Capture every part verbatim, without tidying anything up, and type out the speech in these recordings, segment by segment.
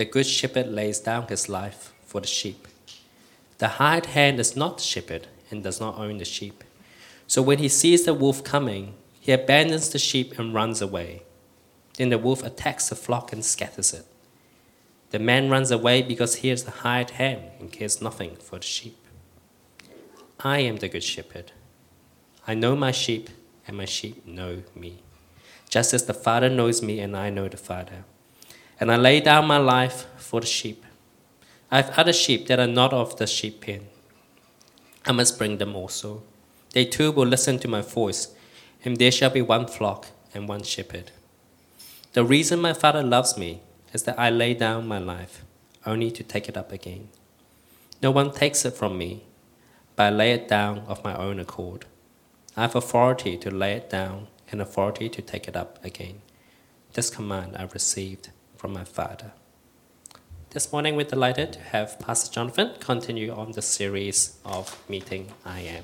The good shepherd lays down his life for the sheep. The hired hand is not the shepherd and does not own the sheep. So when he sees the wolf coming, he abandons the sheep and runs away. Then the wolf attacks the flock and scatters it. The man runs away because he is the hired hand and cares nothing for the sheep. I am the good shepherd. I know my sheep, and my sheep know me, just as the Father knows me and I know the Father. And I lay down my life for the sheep. I have other sheep that are not of the sheep pen. I must bring them also. They too will listen to my voice, and there shall be one flock and one shepherd. The reason my Father loves me is that I lay down my life, only to take it up again. No one takes it from me, but I lay it down of my own accord. I have authority to lay it down and authority to take it up again. This command I received from my Father. This morning we're delighted to have Pastor Jonathan continue on the series of Meeting I Am.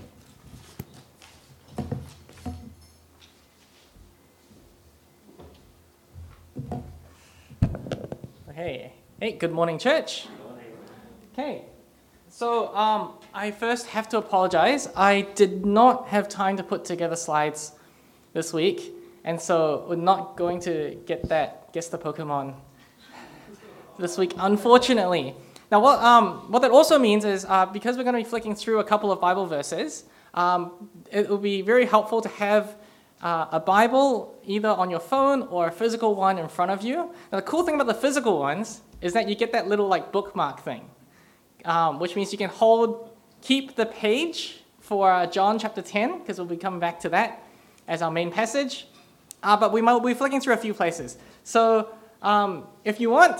Hey, hey, good morning, church. Good morning. Okay, so um, I first have to apologize. I did not have time to put together slides this week, and so we're not going to get that Guess the Pokemon this week, unfortunately. Now, what um, what that also means is uh, because we're going to be flicking through a couple of Bible verses, um, it will be very helpful to have Uh, a Bible either on your phone or a physical one in front of you. Now, the cool thing about the physical ones is that you get that little like bookmark thing, um, which means you can hold, keep the page for uh, John chapter ten, because we'll be coming back to that as our main passage. Uh, but we might be flicking through a few places. So um, if you want,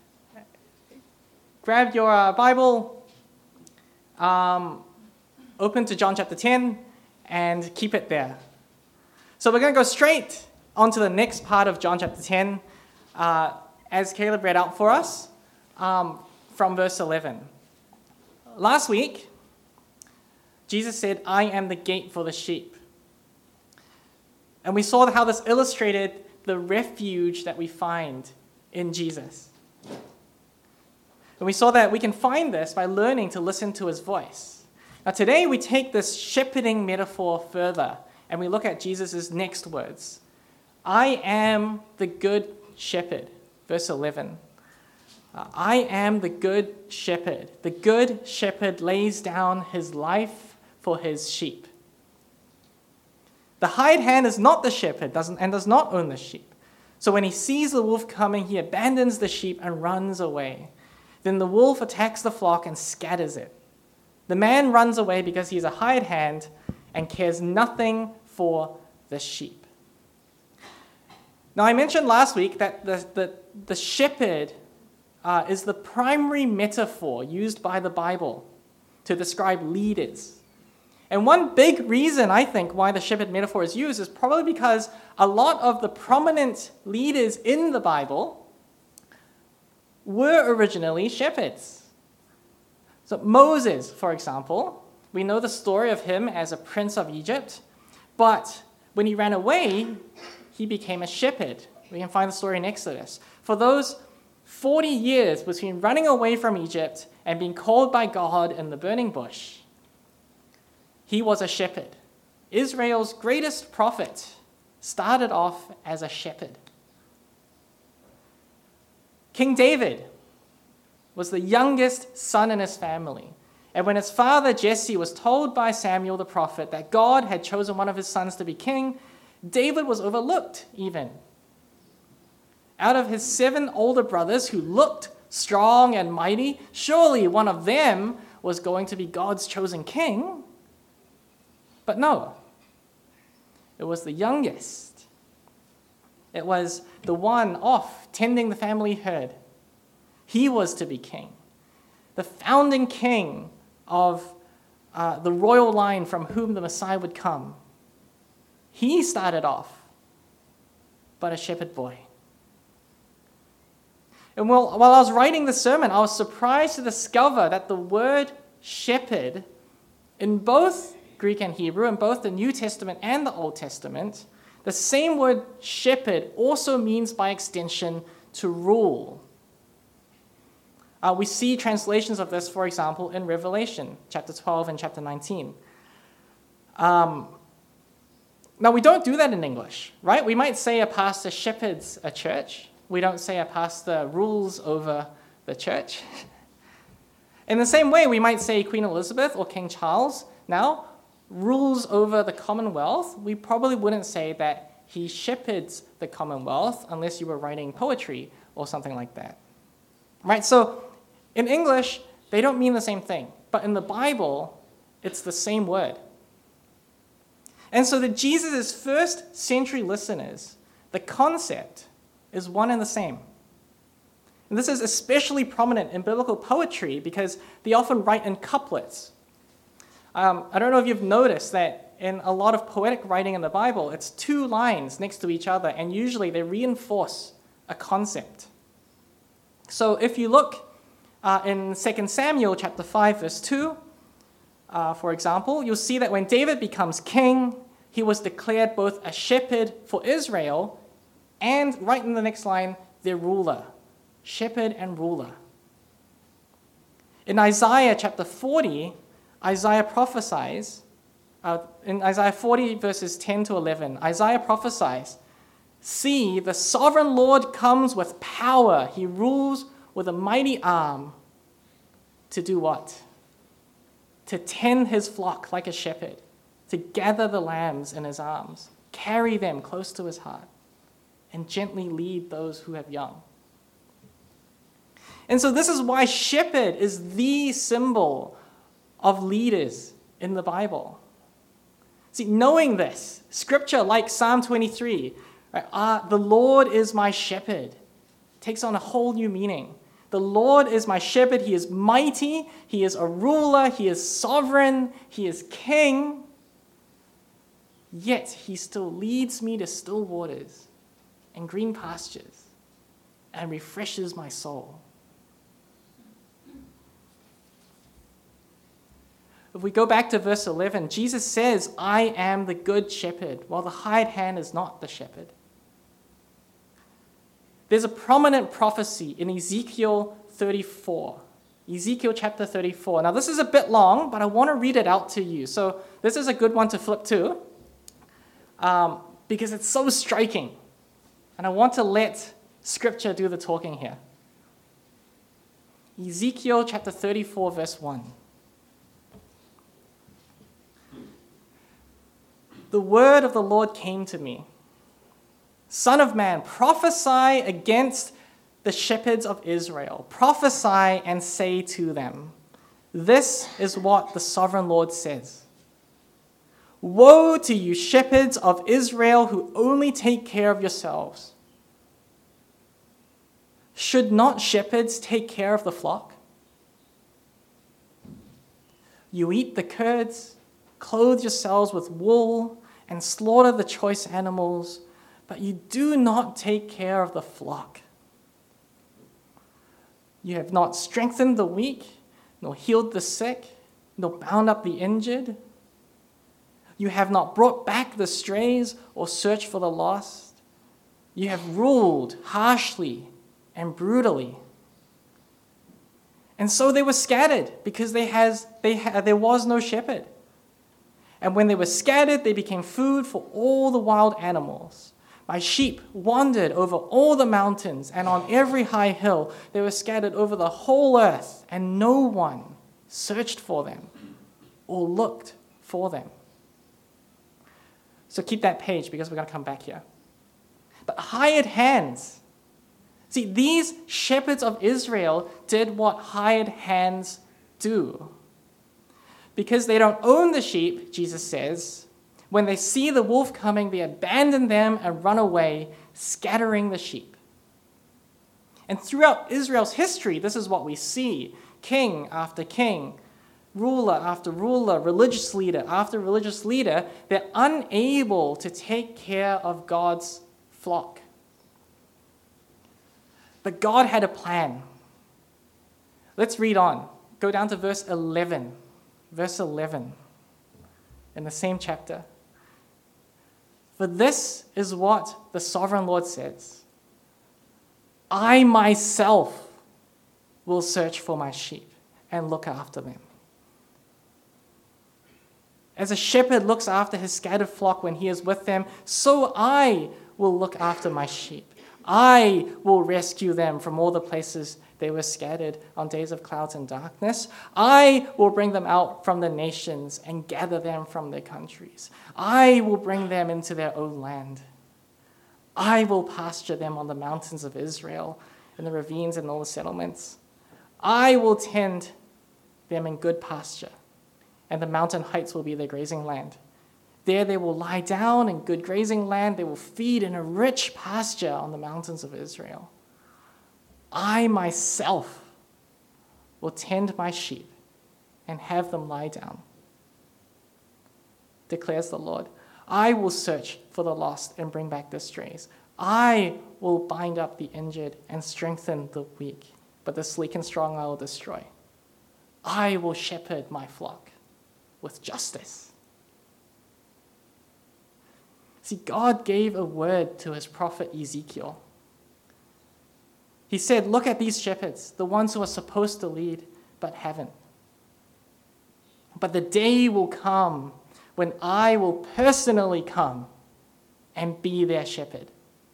grab your uh, Bible, um, open to John chapter ten, and keep it there. So we're going to go straight onto the next part of John chapter ten, uh, as Caleb read out for us, um, from verse eleven. Last week, Jesus said, I am the gate for the sheep. And we saw how this illustrated the refuge that we find in Jesus. And we saw that we can find this by learning to listen to his voice. Now today we take this shepherding metaphor further, and we look at Jesus' next words. I am the good shepherd. Verse eleven. Uh, I am the good shepherd. The good shepherd lays down his life for his sheep. The hired hand is not the shepherd doesn't, and does not own the sheep. So when he sees the wolf coming, he abandons the sheep and runs away. Then the wolf attacks the flock and scatters it. The man runs away because he is a hired hand and cares nothing for the sheep. Now, I mentioned last week that the, the, the shepherd uh, is the primary metaphor used by the Bible to describe leaders. And one big reason, I think, why the shepherd metaphor is used is probably because a lot of the prominent leaders in the Bible were originally shepherds. So Moses, for example, we know the story of him as a prince of Egypt, but when he ran away, he became a shepherd. We can find the story in Exodus. For those forty years between running away from Egypt and being called by God in the burning bush, he was a shepherd. Israel's greatest prophet started off as a shepherd. King David was the youngest son in his family. And when his father Jesse was told by Samuel the prophet that God had chosen one of his sons to be king, David was overlooked even. Out of his seven older brothers who looked strong and mighty, surely one of them was going to be God's chosen king. But no, it was the youngest. It was the one off tending the family herd. He was to be king, the founding king of uh, the royal line from whom the Messiah would come. He started off, but a shepherd boy. And while, while I was writing the sermon, I was surprised to discover that the word shepherd in both Greek and Hebrew, in both the New Testament and the Old Testament, the same word shepherd also means by extension to rule. Uh, we see translations of this, for example, in Revelation, chapter twelve and chapter nineteen. Um, now, we don't do that in English, right? We might say a pastor shepherds a church. We don't say a pastor rules over the church. In the same way, we might say Queen Elizabeth or King Charles now rules over the Commonwealth. We probably wouldn't say that he shepherds the Commonwealth unless you were writing poetry or something like that. Right? So in English, they don't mean the same thing. But in the Bible, it's the same word. And so to Jesus' first century listeners, the concept is one and the same. And this is especially prominent in biblical poetry because they often write in couplets. Um, I don't know if you've noticed that in a lot of poetic writing in the Bible, it's two lines next to each other, and usually they reinforce a concept. So if you look uh, in Second Samuel chapter five, verse two, uh, for example, you'll see that when David becomes king, he was declared both a shepherd for Israel and, right in the next line, their ruler. Shepherd and ruler. In Isaiah chapter forty, Isaiah prophesies, uh, in Isaiah forty verses ten to eleven, Isaiah prophesies, "See, the sovereign Lord comes with power. He rules with a mighty arm." To do what? To tend his flock like a shepherd, to gather the lambs in his arms, carry them close to his heart, and gently lead those who have young. And so this is why shepherd is the symbol of leaders in the Bible. See, knowing this, scripture like Psalm twenty-three, right, uh, the Lord is my shepherd, takes on a whole new meaning. The Lord is my shepherd. He is mighty. He is a ruler. He is sovereign. He is king. Yet he still leads me to still waters and green pastures and refreshes my soul. If we go back to verse eleven, Jesus says, "I am the good shepherd," while the hired hand is not the shepherd. There's a prominent prophecy in Ezekiel thirty-four. Ezekiel chapter thirty-four. Now, this is a bit long, but I want to read it out to you. So this is a good one to flip to um, because it's so striking. And I want to let Scripture do the talking here. Ezekiel chapter thirty-four, verse one. The word of the Lord came to me. "Son of man, prophesy against the shepherds of Israel. Prophesy and say to them, this is what the sovereign Lord says. Woe to you, shepherds of Israel, who only take care of yourselves. Should not shepherds take care of the flock? You eat the curds, clothe yourselves with wool, and slaughter the choice animals, but you do not take care of the flock. You have not strengthened the weak, nor healed the sick, nor bound up the injured. You have not brought back the strays or searched for the lost. You have ruled harshly and brutally." And so they were scattered because they has, they had, there was no shepherd. And when they were scattered, they became food for all the wild animals. My sheep wandered over all the mountains, and on every high hill they were scattered over the whole earth, and no one searched for them or looked for them. So keep that page because we're going to come back here. But hired hands. See, these shepherds of Israel did what hired hands do. Because they don't own the sheep, Jesus says, when they see the wolf coming, they abandon them and run away, scattering the sheep. And throughout Israel's history, this is what we see. King after king, ruler after ruler, religious leader after religious leader, they're unable to take care of God's flock. But God had a plan. Let's read on. Go down to verse eleven. Verse eleven, in the same chapter. "For this is what the sovereign Lord says. I myself will search for my sheep and look after them. As a shepherd looks after his scattered flock when he is with them, so I will look after my sheep. I will rescue them from all the places they were scattered on days of clouds and darkness. I will bring them out from the nations and gather them from their countries. I will bring them into their own land. I will pasture them on the mountains of Israel, in the ravines and all the settlements. I will tend them in good pasture, and the mountain heights will be their grazing land. There they will lie down in good grazing land. They will feed in a rich pasture on the mountains of Israel. I myself will tend my sheep and have them lie down, declares the Lord. I will search for the lost and bring back the strays. I will bind up the injured and strengthen the weak, but the sleek and strong I will destroy. I will shepherd my flock with justice. See, God gave a word to his prophet Ezekiel. He said, look at these shepherds, the ones who are supposed to lead but haven't. But the day will come when I will personally come and be their shepherd.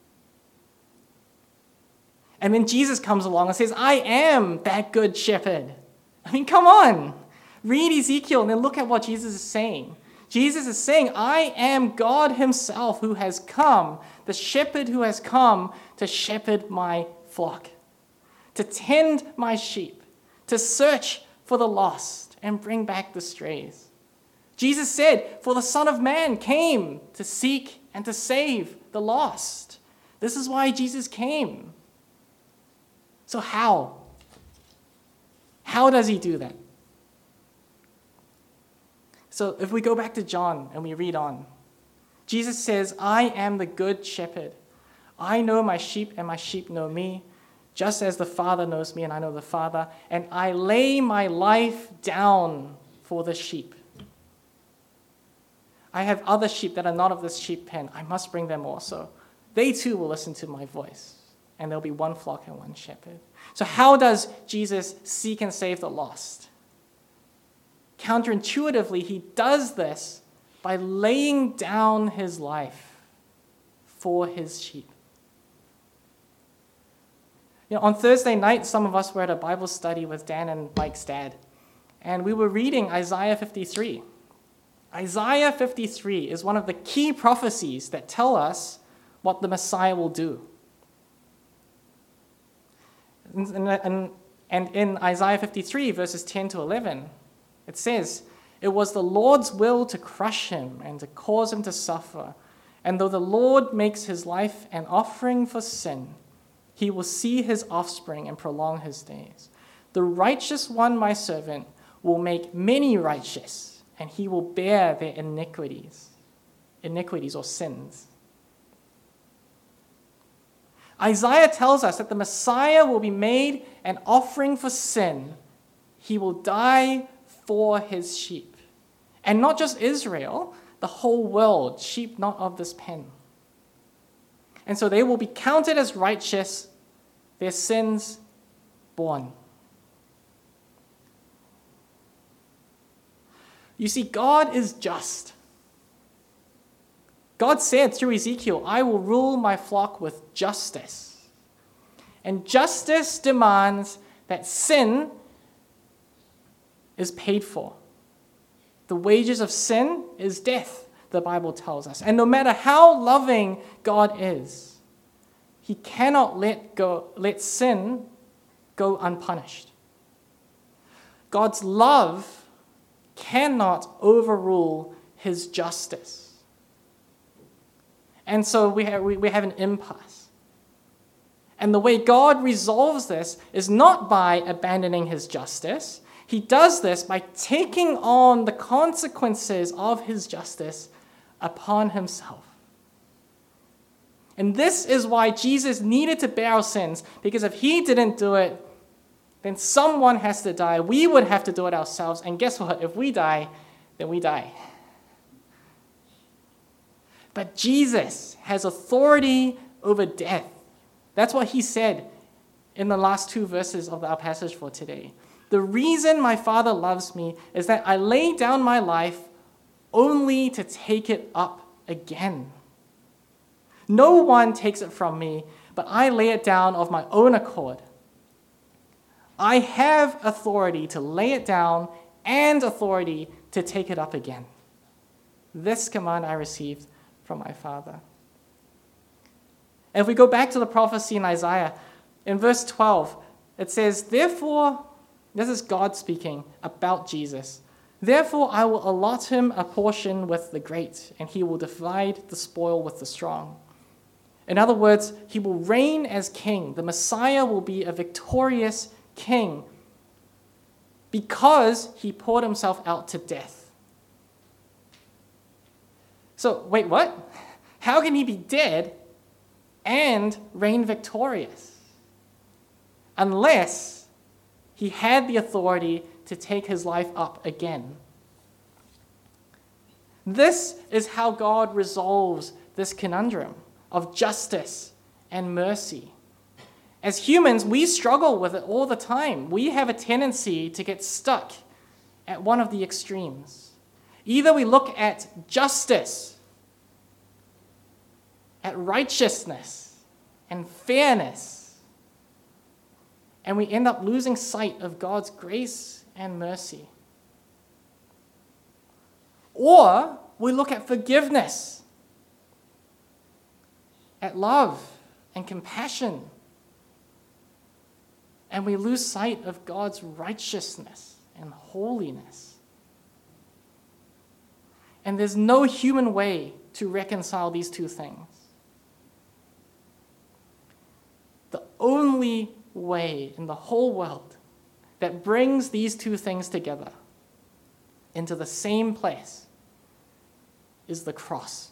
And then Jesus comes along and says, I am that good shepherd. I mean, come on. Read Ezekiel and then look at what Jesus is saying. Jesus is saying, I am God himself who has come, the shepherd who has come to shepherd my flock, to tend my sheep, to search for the lost and bring back the strays. Jesus said, for the Son of Man came to seek and to save the lost. This is why Jesus came. So how? How does he do that? So if we go back to John and we read on, Jesus says, I am the good shepherd. I know my sheep and my sheep know me, just as the Father knows me and I know the Father, and I lay my life down for the sheep. I have other sheep that are not of this sheep pen. I must bring them also. They too will listen to my voice, and there'll be one flock and one shepherd. So how does Jesus seek and save the lost? Counterintuitively, he does this by laying down his life for his sheep. You know, on Thursday night, some of us were at a Bible study with Dan and Mike's dad, and we were reading Isaiah fifty-three. Isaiah fifty-three is one of the key prophecies that tell us what the Messiah will do. And, and, and in Isaiah fifty-three, verses ten to eleven, it says, it was the Lord's will to crush him and to cause him to suffer. And though the Lord makes his life an offering for sin, he will see his offspring and prolong his days. The righteous one, my servant, will make many righteous, and he will bear their iniquities, iniquities or sins. Isaiah tells us that the Messiah will be made an offering for sin. He will die for his sheep. And not just Israel, the whole world, sheep not of this pen. And so they will be counted as righteous, their sins borne. You see, God is just. God said through Ezekiel, I will rule my flock with justice. And justice demands that sin is paid for. The wages of sin is death, the Bible tells us. And no matter how loving God is, he cannot let go, let sin go unpunished. God's love cannot overrule his justice. And so we have, we, we have an impasse. And the way God resolves this is not by abandoning his justice. He does this by taking on the consequences of his justice upon himself. And this is why Jesus needed to bear our sins, because if he didn't do it, then someone has to die. We would have to do it ourselves. And guess what? If we die, then we die. But Jesus has authority over death. That's what he said in the last two verses of our passage for today. The reason my Father loves me is that I lay down my life only to take it up again. No one takes it from me, but I lay it down of my own accord. I have authority to lay it down and authority to take it up again. This command I received from my Father. And if we go back to the prophecy in Isaiah, in verse twelve, it says, therefore, this is God speaking about Jesus. Therefore, I will allot him a portion with the great, and he will divide the spoil with the strong. In other words, he will reign as king. The Messiah will be a victorious king because he poured himself out to death. So, wait, what? How can he be dead and reign victorious? Unless he had the authority to take his life up again. This is how God resolves this conundrum of justice and mercy. As humans, we struggle with it all the time. We have a tendency to get stuck at one of the extremes. Either we look at justice, at righteousness and fairness, and we end up losing sight of God's grace and mercy. Or we look at forgiveness, at love and compassion, and we lose sight of God's righteousness and holiness. And there's no human way to reconcile these two things. The only way in the whole world that brings these two things together into the same place is the cross.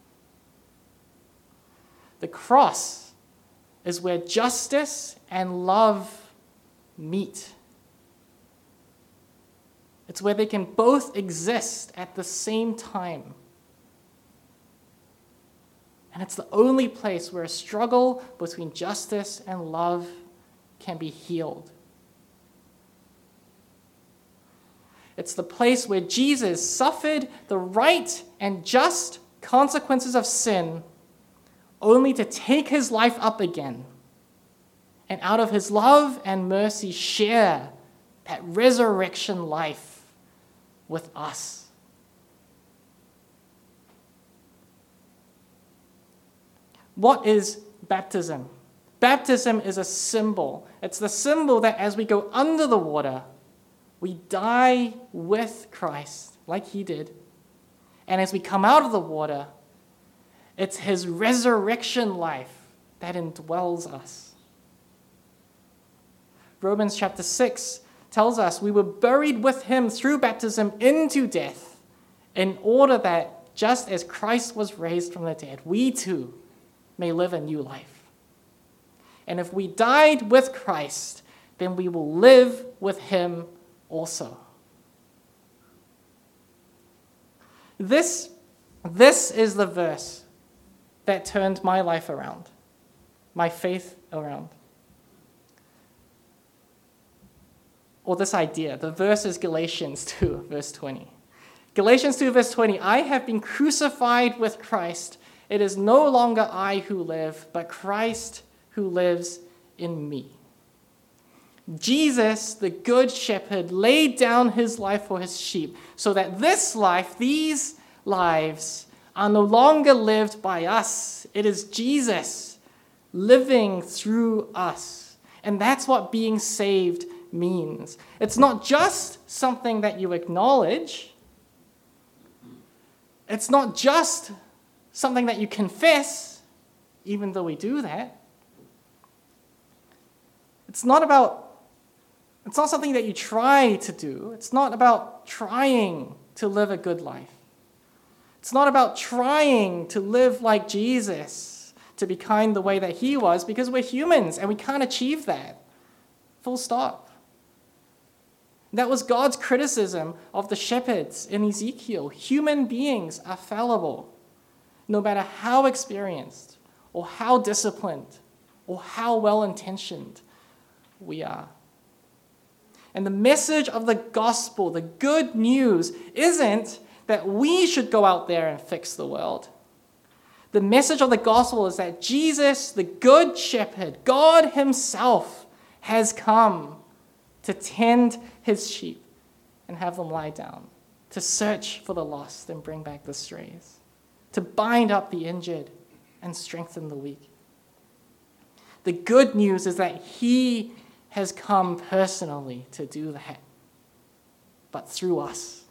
The cross is where justice and love meet. It's where they can both exist at the same time. And it's the only place where a struggle between justice and love can be healed. It's the place where Jesus suffered the right and just consequences of sin only to take his life up again, and out of his love and mercy share that resurrection life with us. What is baptism? Baptism is a symbol. It's the symbol that as we go under the water, we die with Christ, like he did. And as we come out of the water, it's his resurrection life that indwells us. Romans chapter six tells us we were buried with him through baptism into death, in order that just as Christ was raised from the dead, we too may live a new life. And if we died with Christ, then we will live with him also. This, this is the verse that turned my life around, my faith around. Or this idea, the verse is Galatians two, verse twenty. Galatians two, verse twenty, I have been crucified with Christ. It is no longer I who live, but Christ who lives in me. Jesus, the good shepherd, laid down his life for his sheep, so that this life, these lives, are no longer lived by us. It is Jesus living through us. And that's what being saved means. It's not just something that you acknowledge. It's not just something that you confess, even though we do that. It's not about, it's not something that you try to do. It's not about trying to live a good life. It's not about trying to live like Jesus, to be kind the way that he was, because we're humans and we can't achieve that. Full stop. That was God's criticism of the shepherds in Ezekiel. Human beings are fallible, no matter how experienced or how disciplined or how well-intentioned. we are. And the message of the gospel, the good news, isn't that we should go out there and fix the world. The message of the gospel is that Jesus, the good shepherd, God himself, has come to tend his sheep and have them lie down, to search for the lost and bring back the strays, to bind up the injured and strengthen the weak. The good news is that he has come personally to do that, but through us.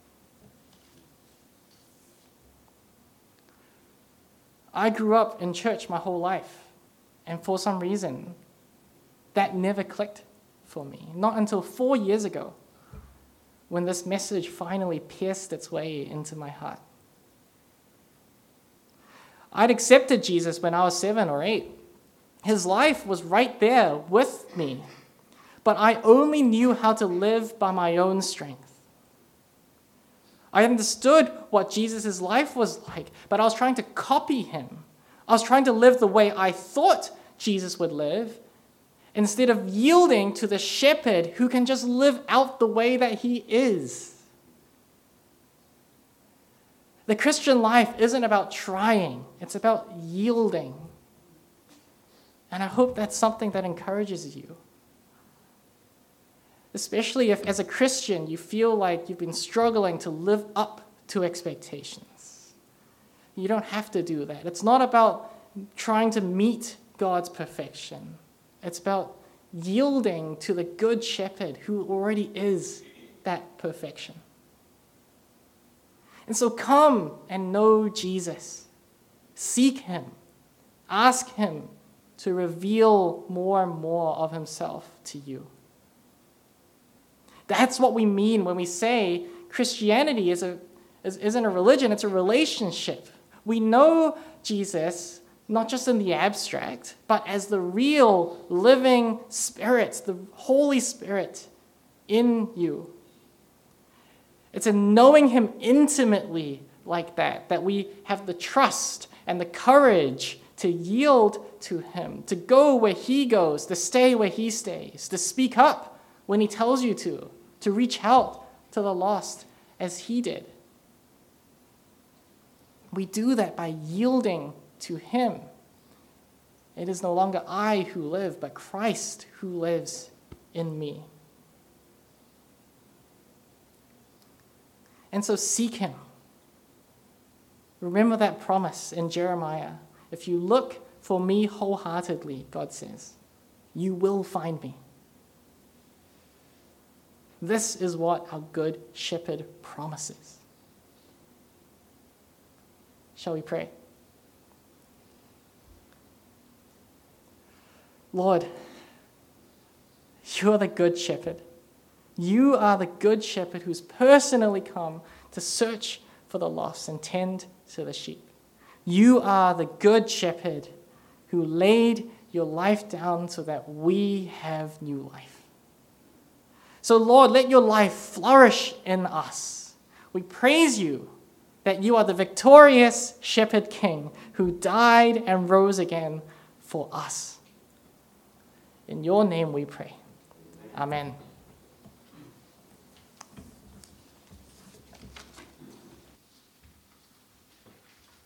I grew up in church my whole life, and for some reason, that never clicked for me. Not until four years ago, when this message finally pierced its way into my heart. I'd accepted Jesus when I was seven or eight. His life was right there with me, but I only knew how to live by my own strength. I understood what Jesus' life was like, but I was trying to copy him. I was trying to live the way I thought Jesus would live, instead of yielding to the shepherd who can just live out the way that he is. The Christian life isn't about trying, it's about yielding. And I hope that's something that encourages you. Especially if, as a Christian, you feel like you've been struggling to live up to expectations. You don't have to do that. It's not about trying to meet God's perfection. It's about yielding to the good shepherd who already is that perfection. And so come and know Jesus. Seek him. Ask him to reveal more and more of himself to you. That's what we mean when we say Christianity is a, is, isn't a religion, it's a relationship. We know Jesus not just in the abstract, but as the real living Spirit, the Holy Spirit in you. It's in knowing him intimately like that, that we have the trust and the courage to yield to him, to go where he goes, to stay where he stays, to speak up when he tells you to, to reach out to the lost as he did. We do that by yielding to him. It is no longer I who live, but Christ who lives in me. And so seek him. Remember that promise in Jeremiah. If you look for me wholeheartedly, God says, you will find me. This is what our good shepherd promises. Shall we pray? Lord, you are the good shepherd. You are the good shepherd who's personally come to search for the lost and tend to the sheep. You are the good shepherd who laid your life down so that we have new life. So Lord, let your life flourish in us. We praise you that you are the victorious shepherd king who died and rose again for us. In your name we pray. Amen.